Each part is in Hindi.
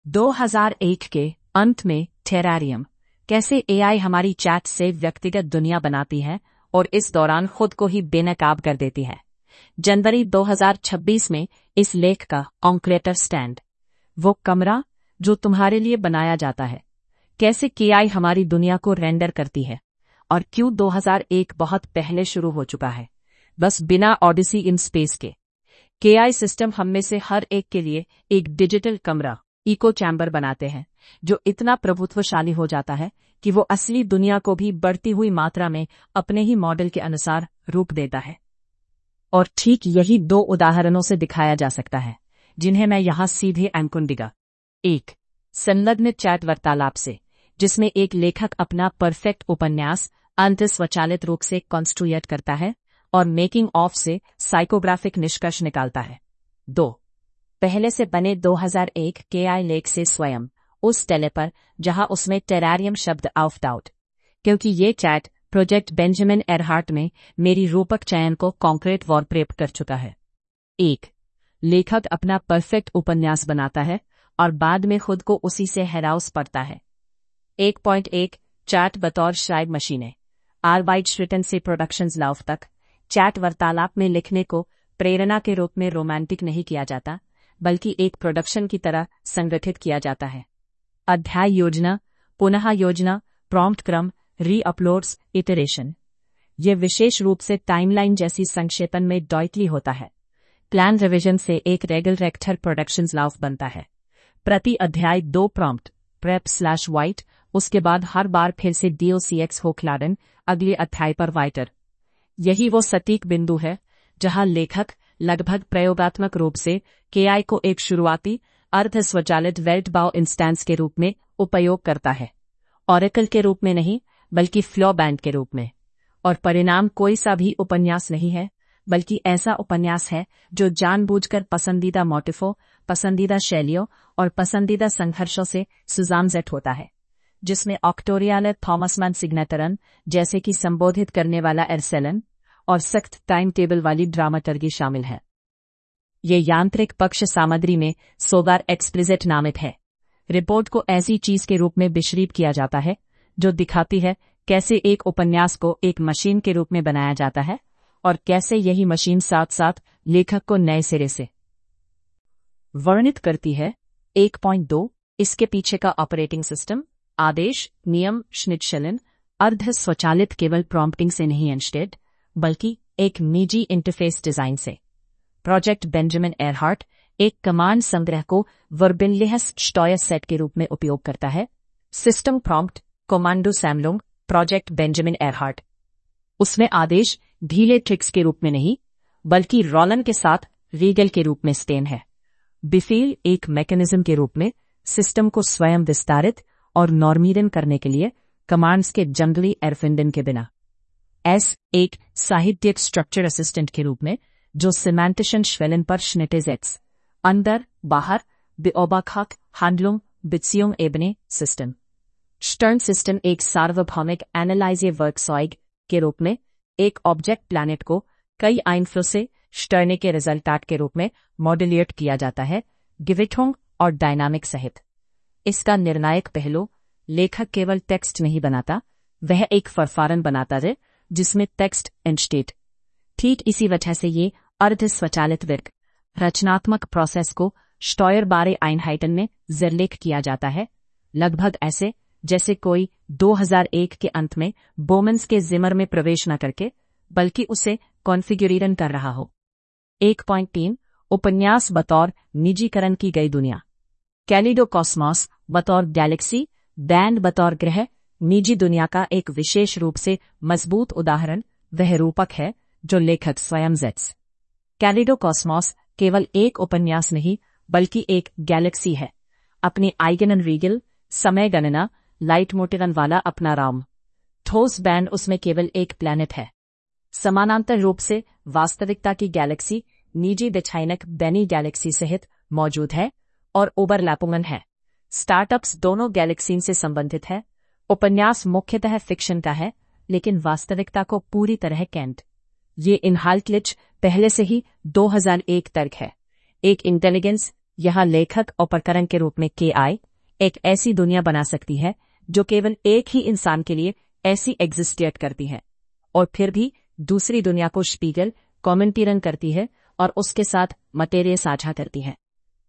2001 के अंत में टेरारियम, कैसे एआई हमारी चैट से व्यक्तिगत दुनिया बनाती है और इस दौरान खुद को ही बेनकाब कर देती है। जनवरी 2026 में इस लेख का ऑनक्लेटर स्टैंड, वो कमरा जो तुम्हारे लिए बनाया जाता है, कैसे एआई हमारी दुनिया को रेंडर करती है और क्यों 2001 बहुत पहले शुरू हो चुका है, बस बिना ऑडिसी इन स्पेस के। एआई सिस्टम हम में से हर एक के लिए एक डिजिटल कमरा, इको चैम्बर बनाते हैं जो इतना प्रभुत्वशाली हो जाता है कि वो असली दुनिया को भी बढ़ती हुई मात्रा में अपने ही मॉडल के अनुसार रूप देता है। और ठीक यही 2 उदाहरणों से दिखाया जा सकता है, जिन्हें मैं यहां सीधे एंकुंडिगा। 1. संलग्न चैट वार्तालाप से, जिसमें एक लेखक अपना परफेक्ट उपन्यास अंत स्वचालित रूप से कंस्ट्रक्ट करता है और मेकिंग ऑफ से साइकोग्राफिक निष्कर्ष निकालता है। 2. पहले से बने 2001 एआई लेख से स्वयं उस टेले पर जहां उसमें टेरारियम शब्द ऑफ्ट आउट, क्योंकि ये चैट प्रोजेक्ट बेंजामिन एरहार्ट में मेरी रूपक चयन को कॉन्क्रीट वॉलपेपर कर चुका है। 1. लेखक अपना परफेक्ट उपन्यास बनाता है और बाद में खुद को उसी से हैराउस पड़ता है। 1.1 चैट बतौर शायद मशीनें, आरबाइट रिटन से प्रोडक्शंस लाउफ तक, चैट वार्तालाप में लिखने को प्रेरणा के रूप में रोमांटिक नहीं किया जाता, बल्कि एक प्रोडक्शन की तरह संगठित किया जाता है। अध्याय योजना, पुनः योजना, प्रॉम्प्ट क्रम, री-अपलोड्स, इटरेशन। ये विशेष रूप से टाइमलाइन जैसी संक्षेपण में डॉइटली होता है। प्लान रिवीजन से एक रेगल-रेक्टर प्रोडक्शंस लाउफ बनता है। प्रति अध्याय 2 प्रॉम्प्ट, प्रेप/वाइट, उसके बाद हर बार फिर से DOCX होखलाडन, अगले अध्याय पर वाइटर। यही वो सटीक बिंदु है जहां लेखक लगभग प्रयोगात्मक रूप से एआई को एक शुरुआती अर्ध स्वचालित वेल्टबाउ इंस्टेंस के रूप में उपयोग करता है, ऑरेकल के रूप में नहीं बल्कि फ्लो बैंड के रूप में। और परिणाम कोई सा भी उपन्यास नहीं है, बल्कि ऐसा उपन्यास है जो जानबूझकर पसंदीदा मोटिफों, पसंदीदा शैलियों और पसंदीदा संघर्षों से सुजामजेट होता है, जिसमें ऑक्टोरियल थॉमस मैन सिग्नेटरन जैसे कि संबोधित करने वाला एरसेलन और सख्त टाइम टेबल वाली ड्रामाटर्गी शामिल है। ये यांत्रिक पक्ष सामग्री में सोगार एक्सप्लिसिट नामित है। रिपोर्ट को ऐसी चीज के रूप में विश्रीप किया जाता है जो दिखाती है कैसे एक उपन्यास को एक मशीन के रूप में बनाया जाता है और कैसे यही मशीन साथ साथ लेखक को नए सिरे से वर्णित करती है। 1.2 इसके पीछे का ऑपरेटिंग सिस्टम, आदेश, नियम, श्निट्शलन, अर्ध स्वचालित केवल प्रॉम्प्टिंग से नहीं इंस्टेड, बल्कि एक निजी इंटरफेस डिजाइन से। प्रोजेक्ट बेंजामिन एरहार्ट एक कमांड संग्रह को वर्बिनलिहस स्टॉयर सेट के रूप में उपयोग करता है। सिस्टम प्रॉम्प्ट, कोमांडो सैमलुंग, प्रोजेक्ट बेंजामिन एरहार्ट। उसमें आदेश ढीले ट्रिक्स के रूप में नहीं, बल्कि रोलन के साथ रीगल के रूप में स्टेन है। बिफील एक मैकेनिज्म के रूप में सिस्टम को स्वयं विस्तारित और नॉर्मीरन करने के लिए कमांड्स के जंगली एरफिंडन के बिना। एस एक साहित्यिक स्ट्रक्चर असिस्टेंट के रूप में जो सिमेंटिशन श्वेलन पर श्निटेजेट्स, अंदर, बाहर, बेओबाखाक, हैंडलूम, बित्सियों एबने सिस्टम। स्टर्न सिस्टम एक सार्वभौमिक एनालाइजे वर्कसॉइग के रूप में एक ऑब्जेक्ट प्लैनेट को कई आइनफ्लो से स्टर्ने के रिजल्टाट के रूप में मॉड्यूलेट किया जाता है, गिविटोंग और डायनामिक सहित। इसका निर्णायक पहलू, लेखक केवल टेक्स्ट नहीं बनाता, वह एक फरफारन बनाता है जिसमें टेक्स्ट एंस्टेट। ठीक इसी वजह से ये अर्ध स्वचालित वर्क रचनात्मक प्रोसेस को स्टॉयर बारे आइनहाइटन में जिरलेख किया जाता है, लगभग ऐसे जैसे कोई 2001 के अंत में बोमन्स के जिमर में प्रवेश न करके, बल्कि उसे कॉन्फ़िगरेशन कर रहा हो। 1.3 उपन्यास बतौर निजीकरण की गई दुनिया। कैलिडोकॉस्मोस बतौर गैलेक्सी, बैंड बतौर ग्रह, निजी दुनिया का एक विशेष रूप से मजबूत उदाहरण वह रूपक है जो लेखक स्वयं जेट्स। कैलिडोकॉस्मोस केवल एक उपन्यास नहीं बल्कि एक गैलेक्सी है, अपनी आइगन रीगल, समय गणना, लाइट मोटिवन वाला अपना राम। ठोस बैंड उसमें केवल एक प्लैनेट है। समानांतर रूप से वास्तविकता की गैलेक्सी निजी बेछाइनक बेनी गैलेक्सी सहित मौजूद है और ओवरलैपुंगन है। स्टार्टअप्स दोनों गैलेक्सीन से संबंधित है। उपन्यास मुख्यतः फिक्शन का है, लेकिन वास्तविकता को पूरी तरह कैंट। ये इनहाल्टलिच पहले से ही 2001 तर्क है। एक इंटेलिजेंस यह लेखक उपकरण के रूप में KI एक ऐसी दुनिया बना सकती है जो केवल एक ही इंसान के लिए ऐसी एग्जिस्टेट करती है और फिर भी दूसरी दुनिया को स्पीगल कमेंटीरन करती है और उसके साथ मटेरियल साझा करती है।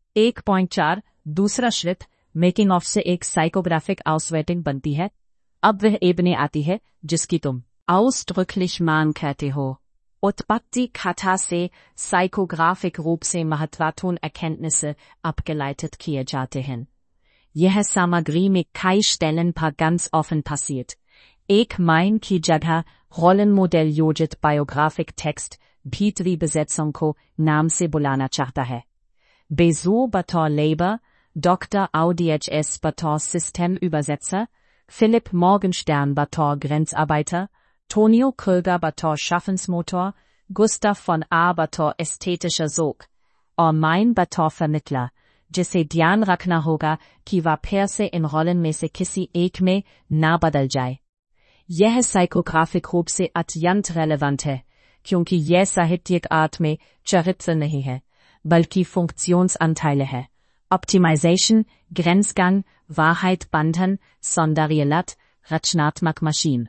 1.4 दूसरा श्रित मेकिंग ऑफ से एक साइकोग्राफिक आउसवेटिंग बनती है। अब वह एबने आती है जिसकी तुम ausdrücklich मान कहते हो। उत्पत्ति कथा से साइकोग्राफिक रूप से महत्वपूर्ण Erkenntnisse abgeleitet किए जाते हैं। यह सामग्री में कई Stellen पर ganz offen passiert। एक माइन की जगह रोलनमॉडल योजित बायोग्राफिक टेक्स्ट भीतरी बेसेtzung को नाम से बुलाना चाहता है। Bezoe बतौर लेबर, डॉक्टर AUDHS बतौर सिस्टम-Übersetzer, Philipp Morgenstern बतौर Grenzarbeiter, Tonio Kröger बतौर Schaffensmotor, Gustav von A बतौर ästhetischer Sog और माइन बतौर Vermittler, जिसे ध्यान रखना होगा कि वह फिर से इन रोलन में से किसी एक में ना बदल जाए। यह साइकोग्राफिक रूप से अत्यंत रेलेवेंट है क्योंकि यह साहित्यिक आर्ट में चरित्र नहीं है बल्कि फंक्शनsanteile है। ऑप्टिमाइजेशन, ग्रेंसगांग, वारहाइट बंधन, सौंदर्यलत, रचनात्मक मशीन।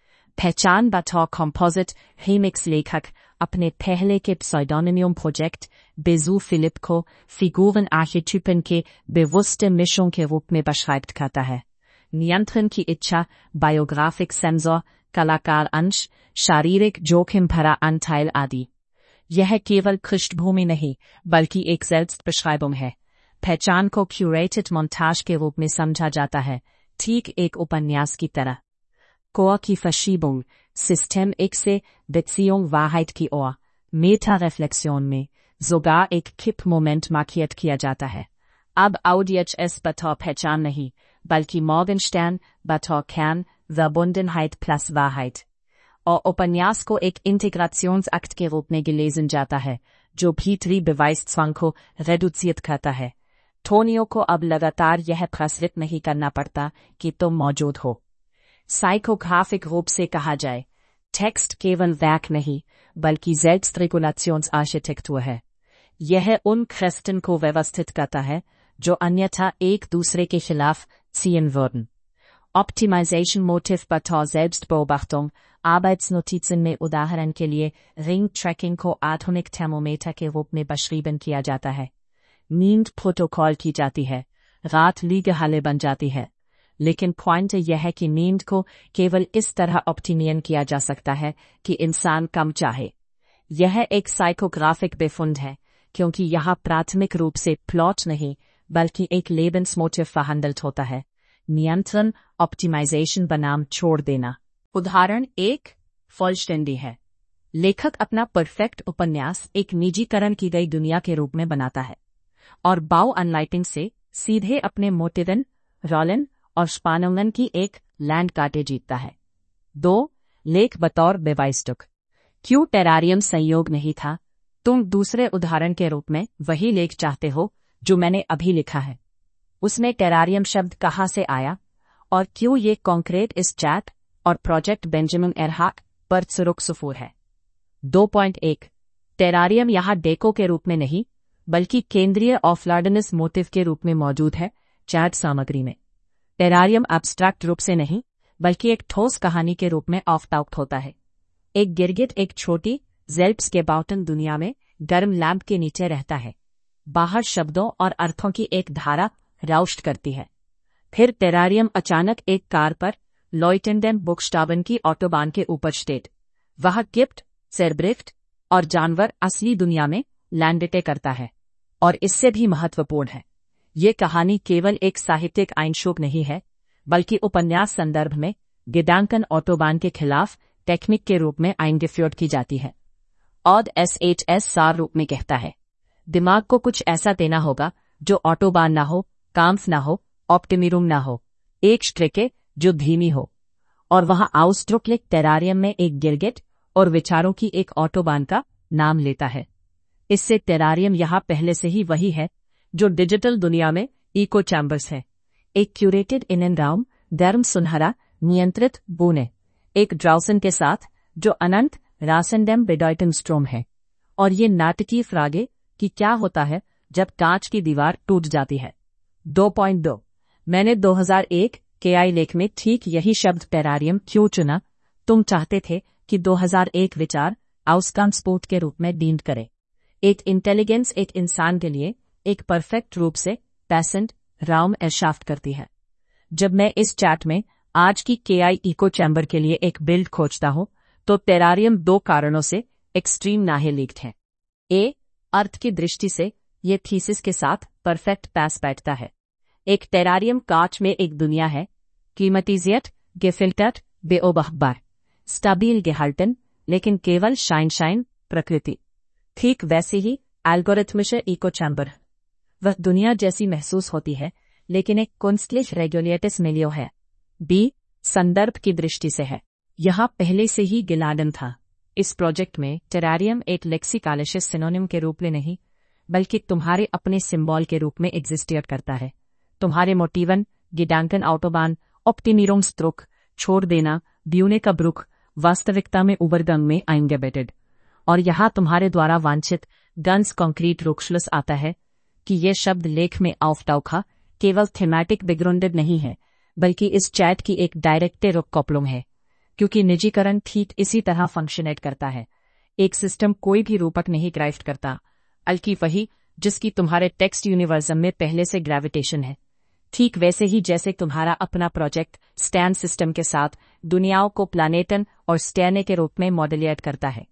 पहचान बतौर कंपोजिट रीमिक्स लेखक अपने पहले के pseudonymum प्रोजेक्ट बेजू फिलिप को फिगुरन आर्केटाइपन के bewusste मिशों के रूप में beschreibt करता है। नियंत्रण की इच्छा, बायोग्राफिक सेंसर, कलाकार अंश, शारीरिक जोखिम भरा अंटाइल आदि। यह केवल पृष्ठभूमि नहीं बल्कि एक Selbstbeschreibung है। पहचान को क्यूरेटेड मोन्टाज के रूप में समझा जाता है, ठीक एक उपन्यास की तरह। कोर की Verschiebung, सिस्टम एक से Beziehung Wahrheit की ओर, मेटा रेफ्लेक्शन में sogar एक किप मोमेंट मार्किएट किया जाता है। अब AUDHS बतौर पहचान नहीं बल्कि Morgenstern बतौर Kern, Verbundenheit plus Wahrheit। और उपन्यास को एक इंटीग्रेशंस के रूप में gelesen जाता है जो भीतरी बेवाइसzwang को रेडुसिएट करता है। टोनियो को अब लगातार यह प्रसारित नहीं करना पड़ता कि तुम मौजूद हो। साइकोग्राफिक रूप से कहा जाए, टेक्स्ट केवल वर्क नहीं बल्कि Selbstregulationsarchitektur है। यह उन क्रेस्टन को व्यवस्थित करता है जो अन्यथा एक दूसरे के खिलाफ ziehen würden। ऑप्टिमाइजेशन मोटिव बतौर Selbstbeobachtung, Arbeitsnotizen में उदाहरण के लिए रिंग ट्रैकिंग को आधुनिक थर्मोमीटर के रूप में beschrieben किया जाता है। नींद प्रोटोकॉल की जाती है, रात लीगहाले बन जाती है, लेकिन पॉइंट यह है कि नींद को केवल इस तरह ऑप्टिमियन किया जा सकता है कि इंसान कम चाहे। यह एक साइकोग्राफिक बेफुंड है क्योंकि यहाँ प्राथमिक रूप से प्लॉट नहीं बल्कि एक लेबensmotiv verhandelt होता है। नियंत्रण, ऑप्टिमाइजेशन बनाम छोड़ देना। उदाहरण 1 फॉल्स्टेंडी है। लेखक अपना परफेक्ट उपन्यास एक निजीकरण की गई दुनिया के रूप में बनाता है और बाउ अनलाइटिंग से सीधे अपने मोटिवन, रोलन और स्पानोलन की एक लैंड कार्टे जीतता है। 2 लेख बतौर बेवाइस्टुक। क्यों टेरारियम संयोग नहीं था? तुम दूसरे उदाहरण के रूप में वही लेख चाहते हो जो मैंने अभी लिखा है। उसमें टेरारियम शब्द कहाँ से आया और क्यों ये कॉन्क्रीट इस चैट और प्रोजेक्ट बेंजामिन एरहाक पर सुरुखसुफूर है। 2.1 टेरारियम यहाँ डेको के रूप में नहीं बल्कि केंद्रीय ऑफलार्डनस मोटिव के रूप में मौजूद है चैट सामग्री में। टेरारियम एब्स्ट्रैक्ट रूप से नहीं बल्कि एक ठोस कहानी के रूप में ऑफ्टाउट होता है। एक गिरगिट एक छोटी Selbstgebauten दुनिया में गर्म लैंप के नीचे रहता है। बाहर शब्दों और अर्थों की एक धारा राउस्ट करती है। फिर टेरारियम अचानक एक कार पर लॉइटेंडेन बुक्सटाबन की ऑटोबान के ऊपर स्टेट। वह गिफ्ट, सेरब्रिफ्ट और जानवर असली दुनिया में लैंडटे करता है। और इससे भी महत्वपूर्ण है, ये कहानी केवल एक साहित्यिक आइनशोक नहीं है बल्कि उपन्यास संदर्भ में गिडांकन ऑटोबान के खिलाफ टेक्निक के रूप में आइडेंटिफाइड की जाती है। ऑड SHS सार रूप में कहता है, दिमाग को कुछ ऐसा देना होगा जो ऑटोबान ना हो, काम्फ ना हो, ऑप्टिमिरुम ना हो, एक स्ट्रेके जो धीमी हो। और वहां आउस्ट्रुकलिक टेरारियम में एक गिरगिट और विचारों की एक ऑटोबान का नाम लेता है। इससे टेरारियम यहाँ पहले से ही वही है जो डिजिटल दुनिया में इको चैम्बर्स है। एक क्यूरेटेड इनएंडाउम, धर्म सुनहरा, नियंत्रित बोने, एक ड्राउसन के साथ जो अनंत रासेंडेम बेडॉइटन स्ट्रोम है। और ये नाटकीय फ्रागे कि क्या होता है जब कांच की दीवार टूट जाती है। 2.2 मैंने 2001 के आई लेख में ठीक यही शब्द टेरारियम क्यों चुना? तुम चाहते थे कि 2001 विचार आउटकम स्पोर्ट के रूप में डीम्ड करे। एक इंटेलिजेंस एक इंसान के लिए एक परफेक्ट रूप से पैसेंट राउम एशाफ्ट करती है। जब मैं इस चैट में आज की केआई इको चैम्बर के लिए एक बिल्ड खोजता हूं, तो टेरारियम 2 कारणों से एक्सट्रीम नाहे लीक्ड है। ए, अर्थ की दृष्टि से ये थीसिस के साथ परफेक्ट पैस बैठता है। एक टेरारियम कांच में एक दुनिया है, कीमतीजियत गेफिल्टट बेओबहबार स्टाबिल गेहाल्टन, लेकिन केवल शाइन प्रकृति। ठीक वैसे ही एल्गोरिथमिश इको चैम्बर, वह दुनिया जैसी महसूस होती है, लेकिन एक कुंस्टलिश रेगुलेटिस मिलियो है। बी, संदर्भ की दृष्टि से है। यहां पहले से ही गिलाडन था। इस प्रोजेक्ट में टेरारियम एक लेक्सिकालिशियस सिनोनिम के रूप में नहीं, बल्कि तुम्हारे अपने सिंबल के रूप में एग्जिस्टिएट करता है। तुम्हारे मोटिवन, गिडांकन ऑटोबान, ऑप्टिमीरोम स्ट्रोक, छोड़ देना, ब्यूने का ब्रुक, वास्तविकता में उबरगंग में आइंगेबेटेड। और यहाँ तुम्हारे द्वारा वांछित गन्स कॉन्क्रीट रोक्शलस आता है कि ये शब्द लेख में ऑफ्टाउखा केवल थीमैटिक बैकग्राउंडेड नहीं है, बल्कि इस चैट की एक डायरेक्टे रुक कॉपलुम है, क्योंकि निजीकरण ठीक इसी तरह फंक्शनेट करता है। एक सिस्टम कोई भी रूपक नहीं ग्राइफ्ट करता, बल्कि वही जिसकी तुम्हारे टेक्स्ट यूनिवर्सम में पहले से ग्रेविटेशन है। ठीक वैसे ही जैसे तुम्हारा अपना प्रोजेक्ट स्टैन सिस्टम के साथ दुनियाओं को प्लानेटन और स्टैने के रूप में मॉडलिएट करता है।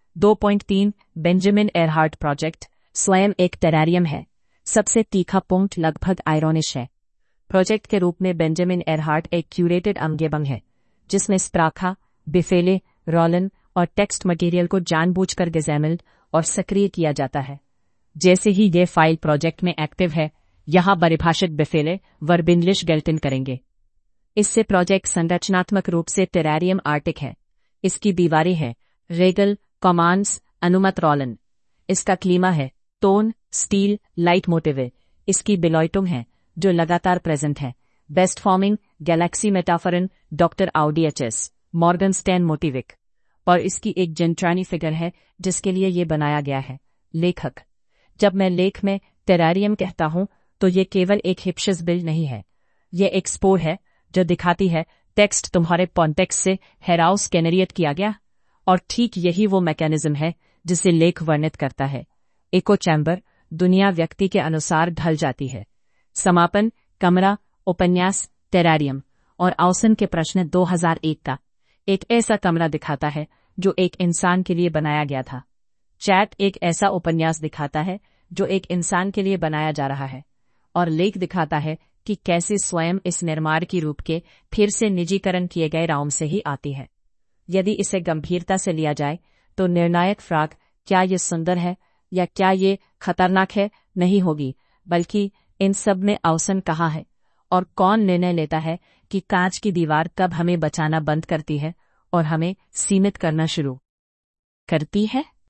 2.3 बेंजामिन एरहार्ट प्रोजेक्ट स्वयं एक टेरारियम है। सबसे तीखा पॉइंट लगभग आयरोनिश है। प्रोजेक्ट के रूप में बेंजामिन एरहार्ट एक क्यूरेटेड अमगेबंग है, जिसमें स्प्राखा, बिफेले, रोलन और टेक्स्ट मटेरियल को जानबूझकर गेजेमिल्ड और सक्रिय किया जाता है। जैसे ही ये फाइल प्रोजेक्ट में एक्टिव है, यहां परिभाषित बिफेले वर्बिंग्लिश गेल्टिन करेंगे। इससे प्रोजेक्ट संरचनात्मक रूप से टेरारियम आर्टिक है। इसकी दीवारें है रेगल, कमांड्स, अनुमत रोलन। इसका क्लीमा है टोन, स्टील, लाइट मोटिवे। इसकी बिलॉयटुंग है जो लगातार प्रेजेंट है। बेस्ट फॉर्मिंग, गैलेक्सी मेटाफरन, डॉक्टर आउडीएचएस, मॉर्गनस्टैन मोटिविक। और इसकी एक जेंट्रानी फिगर है जिसके लिए ये बनाया गया है, लेखक। जब मैं लेख में टेरारियम कहता हूं, तो ये केवल एक हिप्शिस बिल्ड नहीं है। ये एक स्पोर है जो दिखाती है टेक्स्ट तुम्हारे कॉन्टेक्स्ट से हेराउस कैनरिएट किया गया। और ठीक यही वो मैकेनिज्म है जिसे लेख वर्णित करता है। इको चैम्बर दुनिया व्यक्ति के अनुसार ढल जाती है। समापन, कमरा, उपन्यास, टेरारियम और आउसन के प्रश्न 2001 का एक ऐसा कमरा दिखाता है जो एक इंसान के लिए बनाया गया था। चैट एक ऐसा उपन्यास दिखाता है जो एक इंसान के लिए बनाया जा रहा है। और लेख दिखाता है कि कैसे स्वयं इस निर्माण की रूप के फिर से निजीकरण किए गए राउम से ही आती है। यदि इसे गंभीरता से लिया जाए तो निर्णायक फ्राग क्या ये सुंदर है या क्या ये खतरनाक है नहीं होगी, बल्कि इन सब में आउसन कहाँ है और कौन निर्णय लेता है कि कांच की दीवार कब हमें बचाना बंद करती है और हमें सीमित करना शुरू करती है।